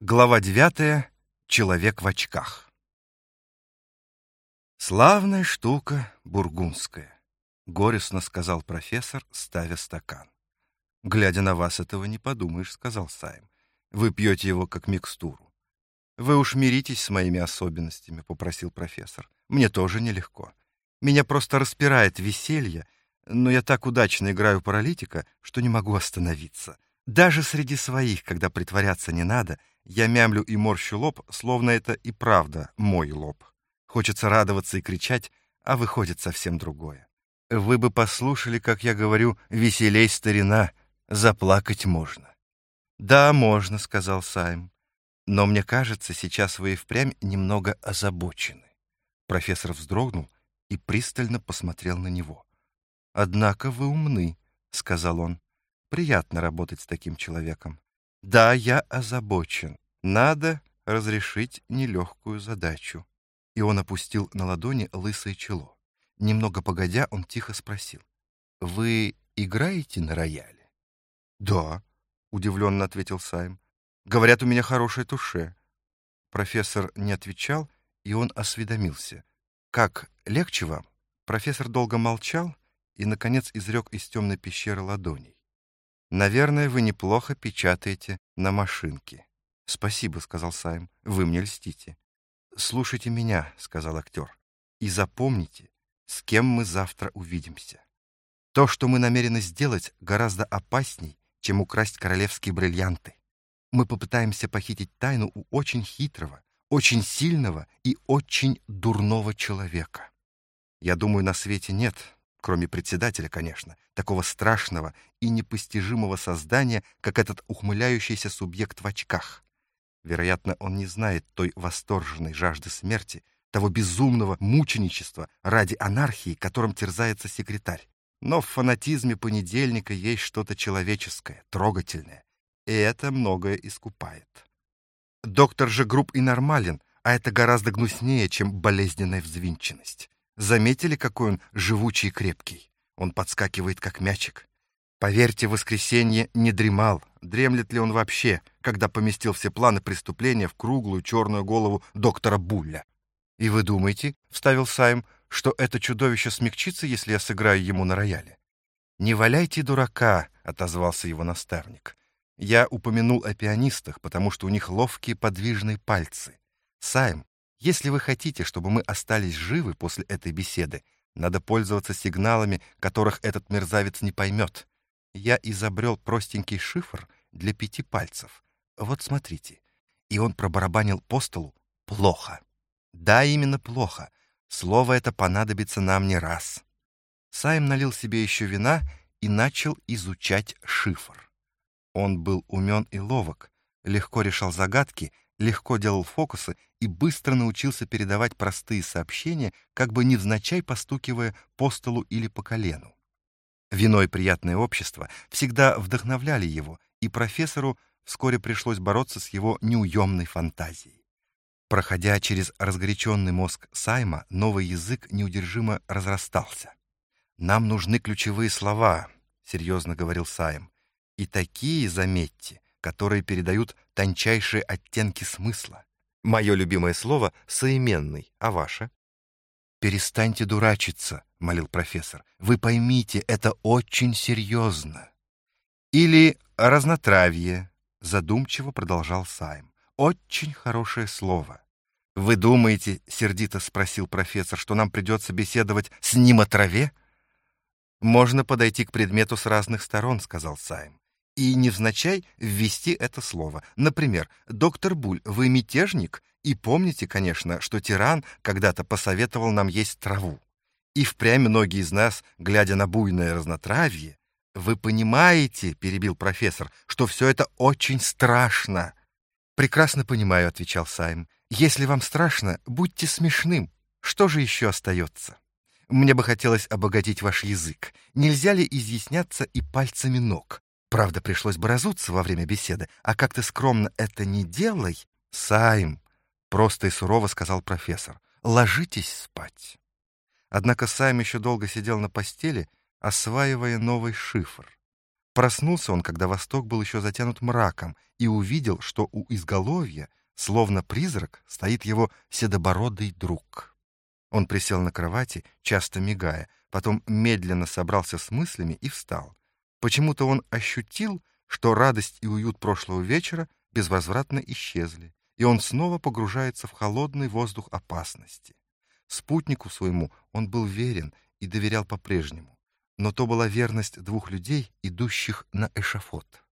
Глава 9. Человек в очках. «Славная штука бургундская», — горестно сказал профессор, ставя стакан. «Глядя на вас, этого не подумаешь», — сказал Сайм. «Вы пьете его как микстуру». «Вы уж миритесь с моими особенностями», — попросил профессор. «Мне тоже нелегко. Меня просто распирает веселье, но я так удачно играю паралитика, что не могу остановиться. Даже среди своих, когда притворяться не надо, я мямлю и морщу лоб, словно это и правда мой лоб. Хочется радоваться и кричать, а выходит совсем другое. Вы бы послушали, как я говорю, веселей, старина, заплакать можно». «Да, можно», — сказал Сайм. «Но мне кажется, сейчас вы и впрямь немного озабочены». Профессор вздрогнул и пристально посмотрел на него. «Однако вы умны», — сказал он. «Приятно работать с таким человеком. Да, я озабочен. Надо разрешить нелегкую задачу». И он опустил на ладони лысое чело. Немного погодя, он тихо спросил: «Вы играете на рояле?» «Да», — удивленно ответил Сайм. «Говорят, у меня хорошее туше». Профессор не отвечал, и он осведомился: «Как, легче вам?» Профессор долго молчал и, наконец, изрек из темной пещеры ладоней: «Наверное, вы неплохо печатаете на машинке». «Спасибо», — сказал Сайм, — «вы мне льстите». «Слушайте меня», — сказал актер, — «и запомните, с кем мы завтра увидимся. То, что мы намерены сделать, гораздо опасней, чем украсть королевские бриллианты. Мы попытаемся похитить тайну у очень хитрого, очень сильного и очень дурного человека. Я думаю, на свете нет, кроме председателя, конечно, такого страшного и непостижимого создания, как этот ухмыляющийся субъект в очках. Вероятно, он не знает той восторженной жажды смерти, того безумного мученичества ради анархии, которым терзается секретарь. Но в фанатизме понедельника есть что-то человеческое, трогательное, и это многое искупает. Доктор же груб и нормален, а это гораздо гнуснее, чем болезненная взвинченность. Заметили, какой он живучий и крепкий? Он подскакивает, как мячик. Поверьте, в воскресенье не дремал. Дремлет ли он вообще, когда поместил все планы преступления в круглую черную голову доктора Булля? «И вы думаете, — вставил Сайм, — что это чудовище смягчится, если я сыграю ему на рояле?» «Не валяйте дурака», — отозвался его наставник. «Я упомянул о пианистах, потому что у них ловкие подвижные пальцы. Сайм, если вы хотите, чтобы мы остались живы после этой беседы, надо пользоваться сигналами, которых этот мерзавец не поймет. Я изобрел простенький шифр для 5 пальцев. Вот смотрите». И он пробарабанил по столу «плохо». Да, именно плохо. Слово это понадобится нам не раз. Сайм налил себе еще вина и начал изучать шифр. Он был умен и ловок, легко решал загадки, легко делал фокусы и быстро научился передавать простые сообщения, как бы невзначай постукивая по столу или по колену. Вино и приятное общество всегда вдохновляли его, и профессору вскоре пришлось бороться с его неуемной фантазией. Проходя через разгоряченный мозг Сайма, новый язык неудержимо разрастался. «Нам нужны ключевые слова», — серьезно говорил Сайм, «и такие, заметьте, которые передают тончайшие оттенки смысла. Мое любимое слово — соименный, а ваше?» «Перестаньте дурачиться», — молил профессор. «Вы поймите, это очень серьезно». «Или разнотравье», — задумчиво продолжал Сайм. «Очень хорошее слово». «Вы думаете, — сердито спросил профессор, — что нам придется беседовать с ним о траве?» «Можно подойти к предмету с разных сторон», — сказал Сайм, «и невзначай ввести это слово. Например, доктор Буль, вы мятежник, и помните, конечно, что тиран когда-то посоветовал нам есть траву. И впрямь многие из нас, глядя на буйное разнотравье, вы понимаете, — перебил профессор, — что все это очень страшно». «Прекрасно понимаю», — отвечал Сайм. «Если вам страшно, будьте смешным. Что же еще остается? Мне бы хотелось обогатить ваш язык. Нельзя ли изъясняться и пальцами ног? Правда, пришлось бы разуться во время беседы, а как ты скромно это не делай...» «Сайм», — просто и сурово сказал профессор, — «ложитесь спать». Однако Сайм еще долго сидел на постели, осваивая новый шифр. Проснулся он, когда восток был еще затянут мраком, и увидел, что у изголовья, словно призрак, стоит его седобородый друг. Он присел на кровати, часто мигая, потом медленно собрался с мыслями и встал. Почему-то он ощутил, что радость и уют прошлого вечера безвозвратно исчезли, и он снова погружается в холодный воздух опасности. Спутнику своему он был верен и доверял по-прежнему, но то была верность двух людей, идущих на эшафот.